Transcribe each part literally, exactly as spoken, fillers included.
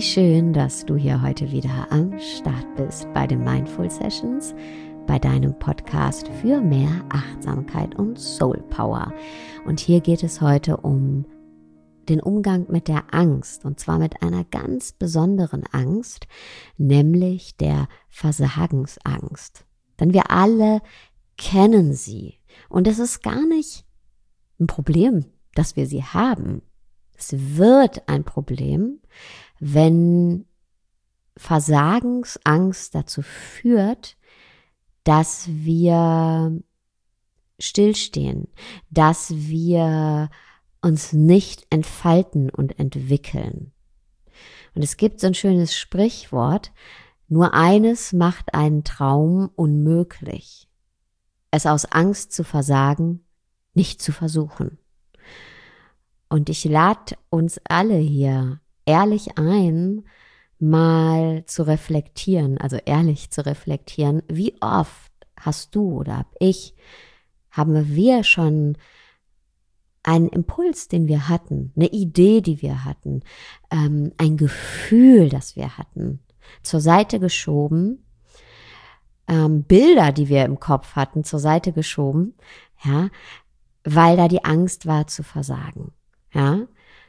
schön, dass du hier heute wieder am Start bist bei den Mindful Sessions, bei deinem Podcast für mehr Achtsamkeit und Soul Power. Und hier geht es heute um den Umgang mit der Angst, und zwar mit einer ganz besonderen Angst, nämlich der Versagensangst. Denn wir alle kennen sie, und es ist gar nicht ein Problem, dass wir sie haben. Es wird ein Problem, wenn Versagensangst dazu führt, dass wir stillstehen, dass wir uns nicht entfalten und entwickeln. Und es gibt so ein schönes Sprichwort: Nur eines macht einen Traum unmöglich: es aus Angst zu versagen, nicht zu versuchen. Und ich lade uns alle hier ehrlich ein, mal zu reflektieren, also ehrlich zu reflektieren, wie oft hast du oder hab ich, haben wir schon einen Impuls, den wir hatten, eine Idee, die wir hatten, ähm, ein Gefühl, das wir hatten, zur Seite geschoben, ähm, Bilder, die wir im Kopf hatten, zur Seite geschoben, ja, weil da die Angst war zu versagen, ja.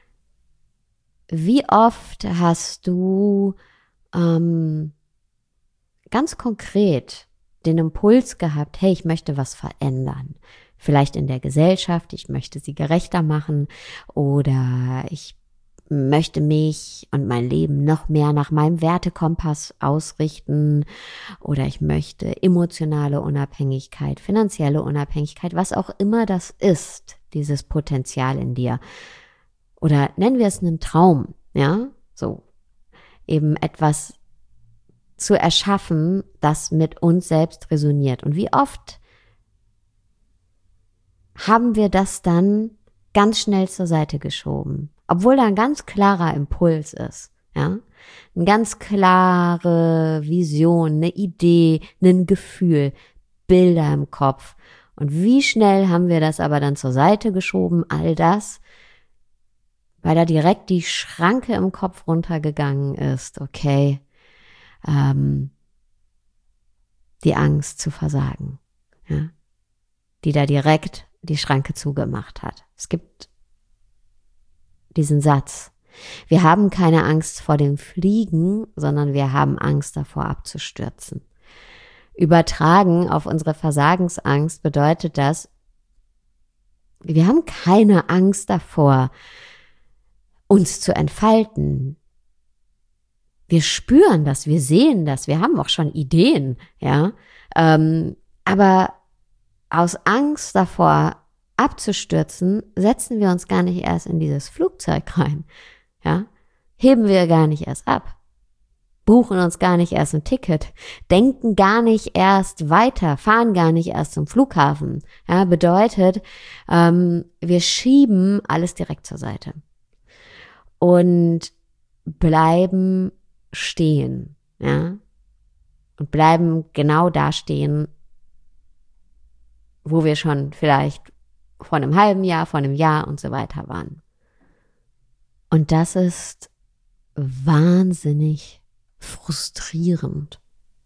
Wie oft hast du ähm, ganz konkret den Impuls gehabt, hey, ich möchte was verändern. Vielleicht in der Gesellschaft, ich möchte sie gerechter machen, oder ich möchte mich und mein Leben noch mehr nach meinem Wertekompass ausrichten, oder ich möchte emotionale Unabhängigkeit, finanzielle Unabhängigkeit, was auch immer das ist, dieses Potenzial in dir. Oder nennen wir es einen Traum, ja, so eben etwas zu erschaffen, das mit uns selbst resoniert. Und wie oft haben wir das dann ganz schnell zur Seite geschoben, obwohl da ein ganz klarer Impuls ist, ja, eine ganz klare Vision, eine Idee, ein Gefühl, Bilder im Kopf. Und wie schnell haben wir das aber dann zur Seite geschoben, all das, weil da direkt die Schranke im Kopf runtergegangen ist, okay, ähm, die Angst zu versagen, ja, die da direkt die Schranke zugemacht hat. Es gibt diesen Satz: Wir haben keine Angst vor dem Fliegen, sondern wir haben Angst davor abzustürzen. Übertragen auf unsere Versagensangst bedeutet das, wir haben keine Angst davor, uns zu entfalten. Wir spüren das, wir sehen das, wir haben auch schon Ideen, ja, ähm, aber aus Angst davor abzustürzen, setzen wir uns gar nicht erst in dieses Flugzeug rein, ja, heben wir gar nicht erst ab, buchen uns gar nicht erst ein Ticket, denken gar nicht erst weiter, fahren gar nicht erst zum Flughafen, ja, bedeutet, ähm, wir schieben alles direkt zur Seite und bleiben stehen, ja, und bleiben genau da stehen, wo wir schon vielleicht vor einem halben Jahr, vor einem Jahr und so weiter waren. Und das ist wahnsinnig frustrierend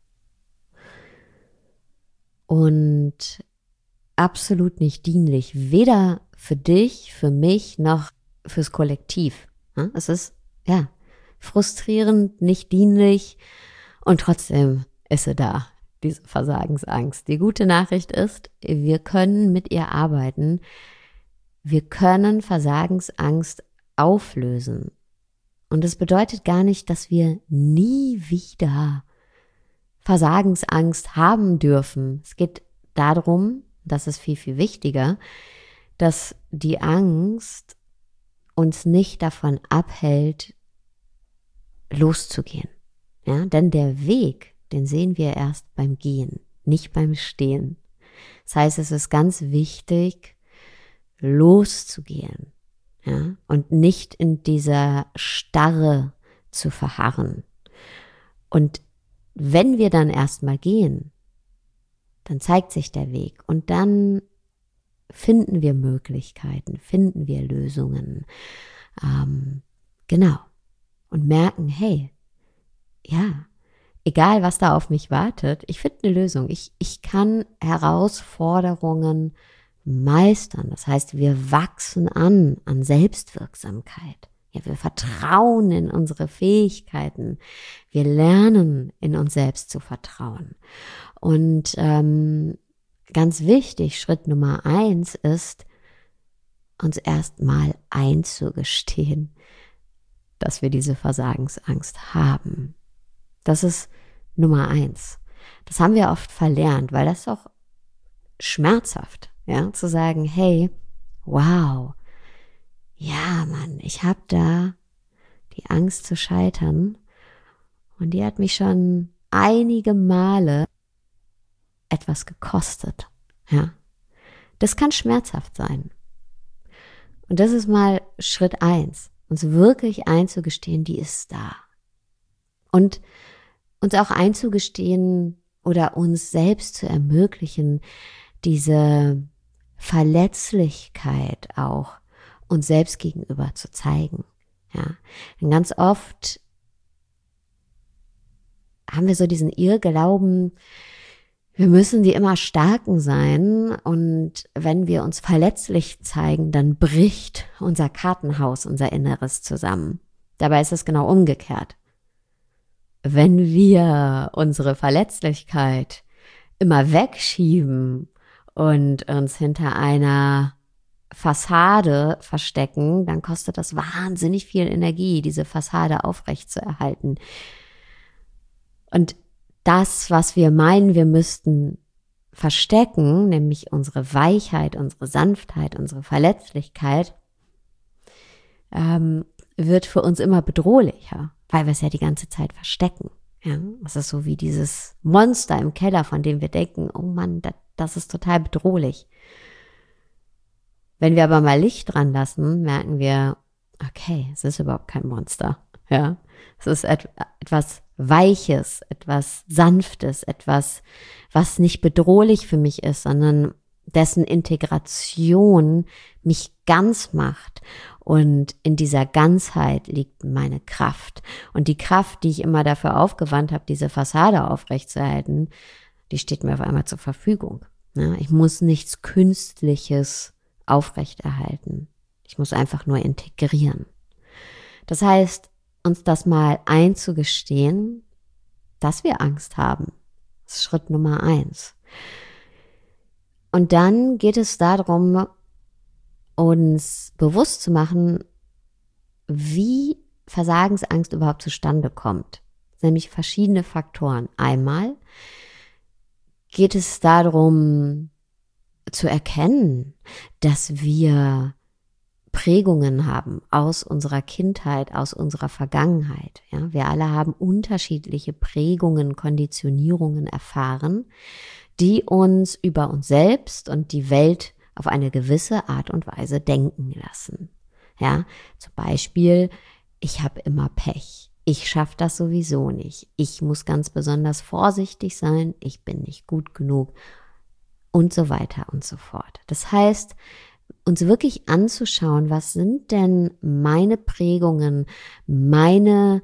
und absolut nicht dienlich, weder für dich, für mich, noch fürs Kollektiv. Es ist, ja, frustrierend, nicht dienlich, und trotzdem ist sie da, diese Versagensangst. Die gute Nachricht ist, wir können mit ihr arbeiten. Wir können Versagensangst auflösen. Und das bedeutet gar nicht, dass wir nie wieder Versagensangst haben dürfen. Es geht darum, das ist viel, viel wichtiger, dass die Angst uns nicht davon abhält, loszugehen. Ja, denn der Weg, den sehen wir erst beim Gehen, nicht beim Stehen. Das heißt, es ist ganz wichtig, loszugehen, ja, und nicht in dieser Starre zu verharren. Und wenn wir dann erstmal gehen, dann zeigt sich der Weg, und dann finden wir Möglichkeiten, finden wir Lösungen. Ähm, genau. und merken, hey, ja, egal was da auf mich wartet, ich finde eine Lösung. Ich, ich kann Herausforderungen meistern. Das heißt, wir wachsen an, an Selbstwirksamkeit. Ja, wir vertrauen in unsere Fähigkeiten. Wir lernen, in uns selbst zu vertrauen. Und ähm, ganz wichtig, Schritt Nummer eins ist, uns erstmal einzugestehen, dass wir diese Versagensangst haben. Das ist Nummer eins. Das haben wir oft verlernt, weil das ist auch schmerzhaft, ja, zu sagen, hey, wow, ja, Mann, ich habe da die Angst zu scheitern und die hat mich schon einige Male etwas gekostet, ja. Das kann schmerzhaft sein. Und das ist mal Schritt eins, uns wirklich einzugestehen, die ist da. Und uns auch einzugestehen oder uns selbst zu ermöglichen, diese Verletzlichkeit auch uns selbst gegenüber zu zeigen. Ja, denn ganz oft haben wir so diesen Irrglauben, wir müssen die immer Starken sein und wenn wir uns verletzlich zeigen, dann bricht unser Kartenhaus, unser Inneres zusammen. Dabei ist es genau umgekehrt. Wenn wir unsere Verletzlichkeit immer wegschieben und uns hinter einer Fassade verstecken, dann kostet das wahnsinnig viel Energie, diese Fassade aufrechtzuerhalten. Und das, was wir meinen, wir müssten verstecken, nämlich unsere Weichheit, unsere Sanftheit, unsere Verletzlichkeit, ähm, wird für uns immer bedrohlicher, weil wir es ja die ganze Zeit verstecken. Ja, das ist so wie dieses Monster im Keller, von dem wir denken, oh Mann, das, das ist total bedrohlich. Wenn wir aber mal Licht dran lassen, merken wir, okay, es ist überhaupt kein Monster. Ja, es ist et- etwas Weiches, etwas Sanftes, etwas, was nicht bedrohlich für mich ist, sondern dessen Integration mich ganz macht. Und in dieser Ganzheit liegt meine Kraft. Und die Kraft, die ich immer dafür aufgewandt habe, diese Fassade aufrechtzuerhalten, die steht mir auf einmal zur Verfügung. Ja, ich muss nichts Künstliches aufrechterhalten. Ich muss einfach nur integrieren. Das heißt, uns das mal einzugestehen, dass wir Angst haben. Das ist Schritt Nummer eins. Und dann geht es darum, uns bewusst zu machen, wie Versagensangst überhaupt zustande kommt. Nämlich verschiedene Faktoren. Einmal geht es darum, zu erkennen, dass wir Prägungen haben aus unserer Kindheit, aus unserer Vergangenheit. Ja, wir alle haben unterschiedliche Prägungen, Konditionierungen erfahren, die uns über uns selbst und die Welt auf eine gewisse Art und Weise denken lassen. Ja, zum Beispiel, ich habe immer Pech. Ich schaffe das sowieso nicht. Ich muss ganz besonders vorsichtig sein. Ich bin nicht gut genug und so weiter und so fort. Das heißt, uns wirklich anzuschauen, was sind denn meine Prägungen, meine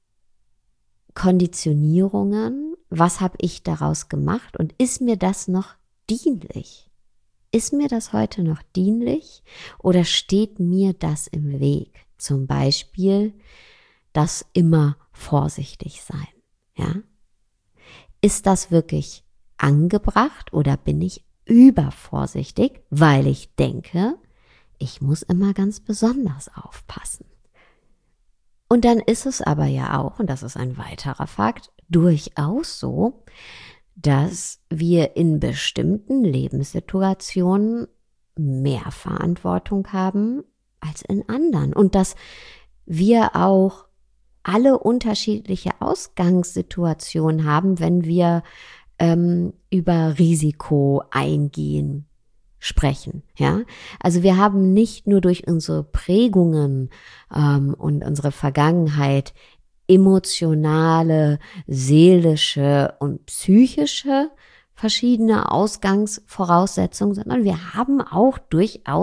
Konditionierungen, was habe ich daraus gemacht und ist mir das noch dienlich? Ist mir das heute noch dienlich oder steht mir das im Weg? Zum Beispiel das immer vorsichtig sein. Ja? Ist das wirklich angebracht oder bin ich übervorsichtig, weil ich denke, ich muss immer ganz besonders aufpassen. Und dann ist es aber ja auch, und das ist ein weiterer Fakt, durchaus so, dass wir in bestimmten Lebenssituationen mehr Verantwortung haben als in anderen und dass wir auch alle unterschiedliche Ausgangssituationen haben, wenn wir ähm, über Risiko eingehen, sprechen. Ja, also wir haben nicht nur durch unsere Prägungen ähm, und unsere Vergangenheit emotionale, seelische und psychische verschiedene Ausgangsvoraussetzungen, sondern wir haben auch durchaus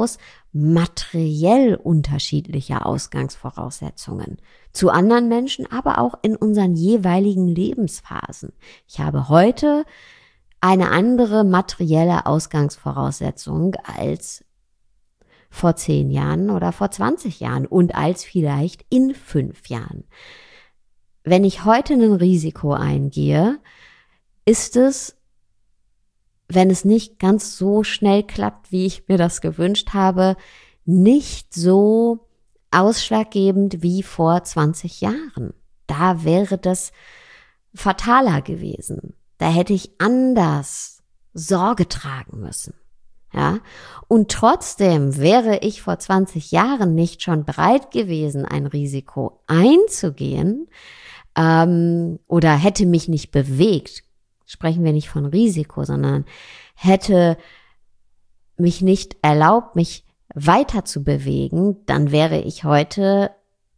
materiell unterschiedliche Ausgangsvoraussetzungen zu anderen Menschen, aber auch in unseren jeweiligen Lebensphasen. Ich habe heute eine andere materielle Ausgangsvoraussetzung als vor zehn Jahren oder vor zwanzig Jahren und als vielleicht in fünf Jahren. Wenn ich heute ein Risiko eingehe, ist es, wenn es nicht ganz so schnell klappt, wie ich mir das gewünscht habe, nicht so ausschlaggebend wie vor zwanzig Jahren. Da wäre das fataler gewesen. Da hätte ich anders Sorge tragen müssen. Ja? Und trotzdem wäre ich vor zwanzig Jahren nicht schon bereit gewesen, ein Risiko einzugehen, ähm, oder hätte mich nicht bewegt, sprechen wir nicht von Risiko, sondern hätte mich nicht erlaubt, mich weiter zu bewegen, dann wäre ich heute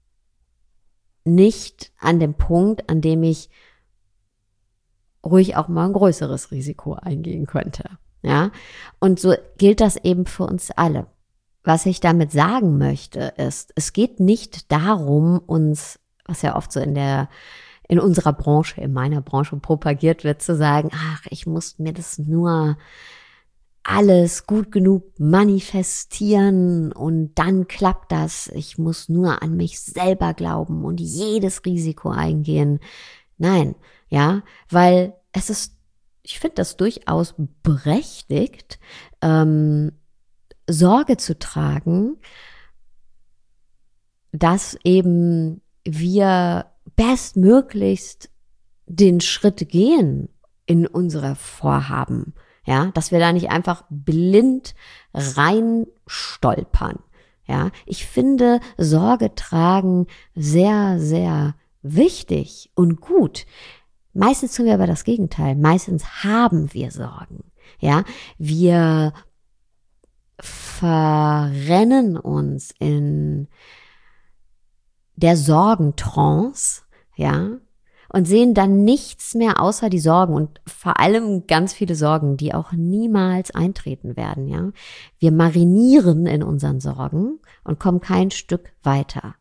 nicht an dem Punkt, an dem ich ruhig auch mal ein größeres Risiko eingehen könnte. Ja, und so gilt das eben für uns alle. Was ich damit sagen möchte, ist, es geht nicht darum, uns, was ja oft so in der in unserer Branche, in meiner Branche propagiert wird, zu sagen, ach, ich muss mir das nur alles gut genug manifestieren und dann klappt das. Ich muss nur an mich selber glauben und jedes Risiko eingehen. Nein, ja, weil es ist, ich finde das durchaus berechtigt, ähm, Sorge zu tragen, dass eben wir bestmöglichst den Schritt gehen in unsere Vorhaben, ja, dass wir da nicht einfach blind rein stolpern, ja. Ich finde Sorge tragen sehr, sehr wichtig und gut. Meistens tun wir aber das Gegenteil. Meistens haben wir Sorgen, ja. Wir verrennen uns in der Sorgentrance, ja, und sehen dann nichts mehr außer die Sorgen und vor allem ganz viele Sorgen, die auch niemals eintreten werden, ja. Wir marinieren in unseren Sorgen und kommen kein Stück weiter.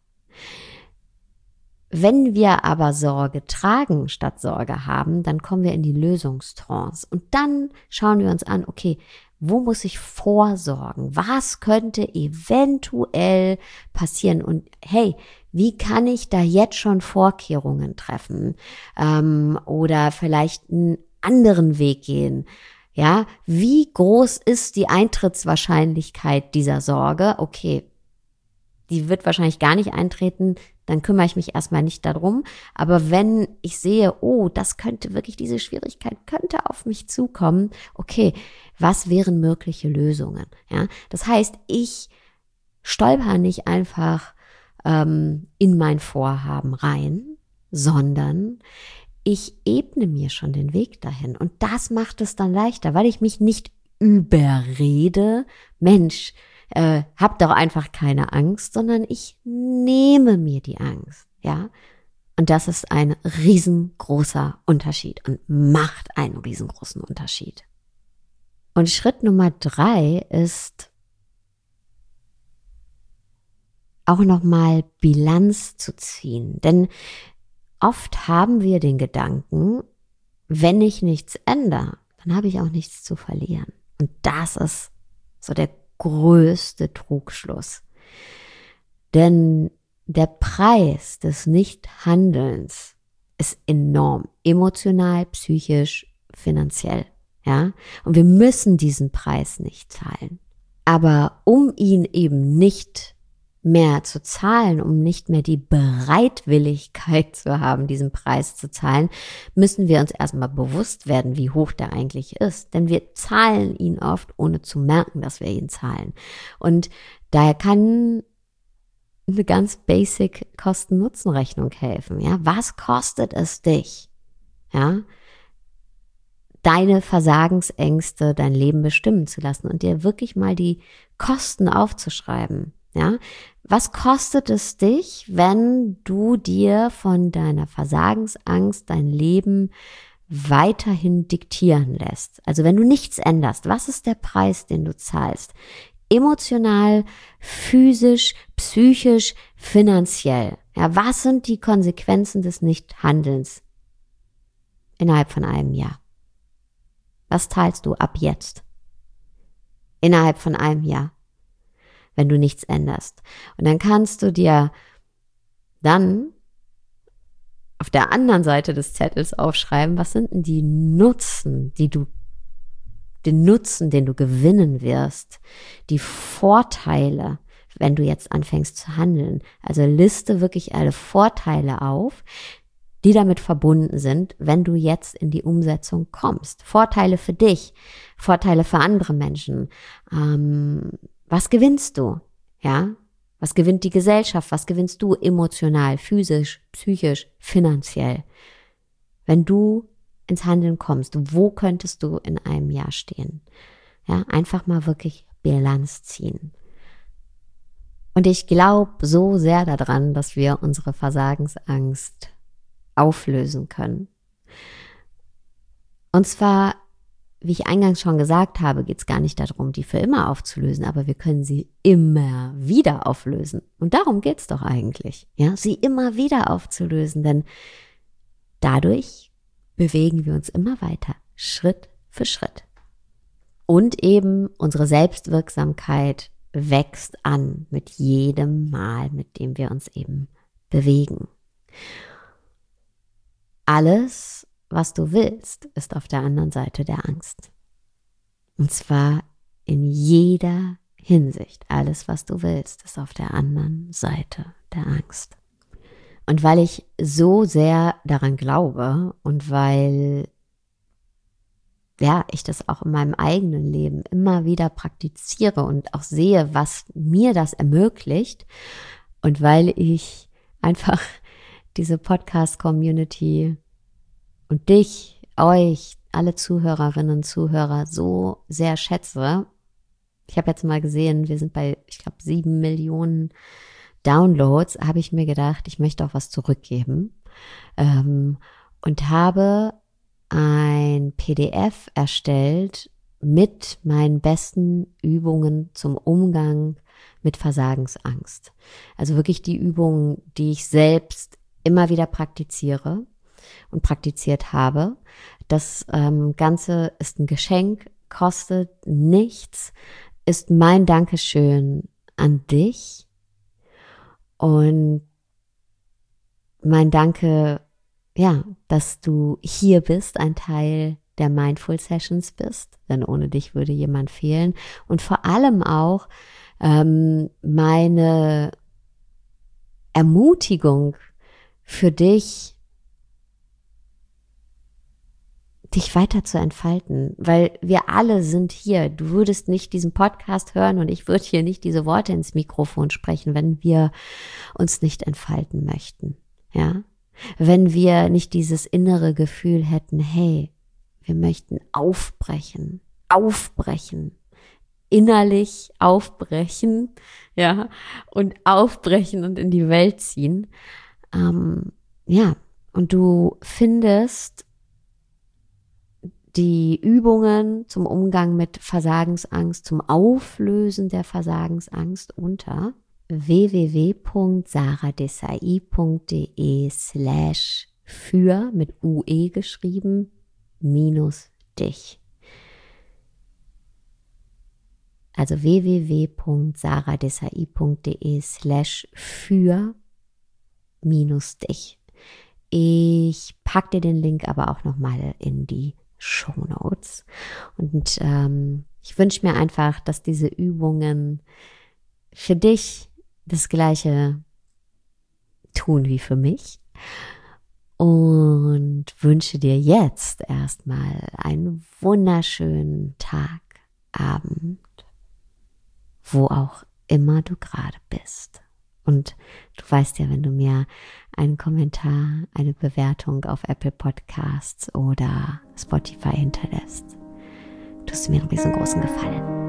Wenn wir aber Sorge tragen statt Sorge haben, dann kommen wir in die Lösungstrance und dann schauen wir uns an, okay, wo muss ich vorsorgen? Was könnte eventuell passieren? Und hey, wie kann ich da jetzt schon Vorkehrungen treffen? Ähm, oder vielleicht einen anderen Weg gehen? Ja, wie groß ist die Eintrittswahrscheinlichkeit dieser Sorge? Okay, die wird wahrscheinlich gar nicht eintreten, dann kümmere ich mich erstmal nicht darum. Aber wenn ich sehe, oh, das könnte wirklich, diese Schwierigkeit könnte auf mich zukommen, okay, was wären mögliche Lösungen? Ja, das heißt, ich stolper nicht einfach ähm, in mein Vorhaben rein, sondern ich ebne mir schon den Weg dahin. Und das macht es dann leichter, weil ich mich nicht überrede, Mensch, Äh, hab doch einfach keine Angst, sondern ich nehme mir die Angst, ja. Und das ist ein riesengroßer Unterschied und macht einen riesengroßen Unterschied. Und Schritt Nummer drei ist auch nochmal Bilanz zu ziehen. Denn oft haben wir den Gedanken, wenn ich nichts ändere, dann habe ich auch nichts zu verlieren. Und das ist so der größte Trugschluss. Denn der Preis des Nichthandelns ist enorm, emotional, psychisch, finanziell, ja? Und wir müssen diesen Preis nicht zahlen. Aber um ihn eben nicht mehr zu zahlen, um nicht mehr die Bereitwilligkeit zu haben, diesen Preis zu zahlen, müssen wir uns erstmal bewusst werden, wie hoch der eigentlich ist. Denn wir zahlen ihn oft, ohne zu merken, dass wir ihn zahlen. Und daher kann eine ganz basic Kosten-Nutzen-Rechnung helfen. Ja, was kostet es dich? Ja, deine Versagensängste, dein Leben bestimmen zu lassen und dir wirklich mal die Kosten aufzuschreiben. Ja, was kostet es dich, wenn du dir von deiner Versagensangst dein Leben weiterhin diktieren lässt? Also wenn du nichts änderst, was ist der Preis, den du zahlst? Emotional, physisch, psychisch, finanziell. Ja, was sind die Konsequenzen des Nichthandelns innerhalb von einem Jahr? Was teilst du ab jetzt? Innerhalb von einem Jahr, wenn du nichts änderst. Und dann kannst du dir dann auf der anderen Seite des Zettels aufschreiben, was sind denn die Nutzen, die du, den Nutzen, den du gewinnen wirst, die Vorteile, wenn du jetzt anfängst zu handeln. Also liste wirklich alle Vorteile auf, die damit verbunden sind, wenn du jetzt in die Umsetzung kommst. Vorteile für dich, Vorteile für andere Menschen. Ähm, was gewinnst du? Ja? Was gewinnt die Gesellschaft? Was gewinnst du emotional, physisch, psychisch, finanziell? Wenn du ins Handeln kommst, wo könntest du in einem Jahr stehen? Ja, einfach mal wirklich Bilanz ziehen. Und ich glaube so sehr daran, dass wir unsere Versagensangst auflösen können. Und zwar, wie ich eingangs schon gesagt habe, geht es gar nicht darum, die für immer aufzulösen, aber wir können sie immer wieder auflösen. Und darum geht es doch eigentlich, ja, sie immer wieder aufzulösen, denn dadurch bewegen wir uns immer weiter, Schritt für Schritt. Und eben unsere Selbstwirksamkeit wächst an mit jedem Mal, mit dem wir uns eben bewegen. Alles, was du willst, ist auf der anderen Seite der Angst. Und zwar in jeder Hinsicht. Alles, was du willst, ist auf der anderen Seite der Angst. Und weil ich so sehr daran glaube und weil ja, ich das auch in meinem eigenen Leben immer wieder praktiziere und auch sehe, was mir das ermöglicht und weil ich einfach diese Podcast-Community und dich, euch, alle Zuhörerinnen und Zuhörer so sehr schätze. Ich habe jetzt mal gesehen, wir sind bei, ich glaube, sieben Millionen Downloads, habe ich mir gedacht, ich möchte auch was zurückgeben ähm, und habe ein P D F erstellt mit meinen besten Übungen zum Umgang mit Versagensangst. Also wirklich die Übungen, die ich selbst immer wieder praktiziere und praktiziert habe. Das ähm, Ganze ist ein Geschenk, kostet nichts, ist mein Dankeschön an dich und mein Danke, ja, dass du hier bist, ein Teil der Mindful Sessions bist, denn ohne dich würde jemand fehlen und vor allem auch ähm, meine Ermutigung für dich, dich weiter zu entfalten, weil wir alle sind hier. Du würdest nicht diesen Podcast hören und ich würde hier nicht diese Worte ins Mikrofon sprechen, wenn wir uns nicht entfalten möchten, ja? Wenn wir nicht dieses innere Gefühl hätten, hey, wir möchten aufbrechen, aufbrechen, innerlich aufbrechen, ja, und aufbrechen und in die Welt ziehen. Ähm, ja, und du findest die Übungen zum Umgang mit Versagensangst, zum Auflösen der Versagensangst unter w w w punkt saradesai.de slash für mit U E geschrieben minus dich. Also w w w punkt saradesai.de slash für minus dich. Ich packe dir den Link aber auch nochmal in die Shownotes. Und ähm, ich wünsche mir einfach, dass diese Übungen für dich das Gleiche tun wie für mich. Und wünsche dir jetzt erstmal einen wunderschönen Tag, Abend, wo auch immer du gerade bist. Und du weißt ja, wenn du mir einen Kommentar, eine Bewertung auf Apple Podcasts oder Spotify hinterlässt, tust du mir einen riesengroßen Gefallen.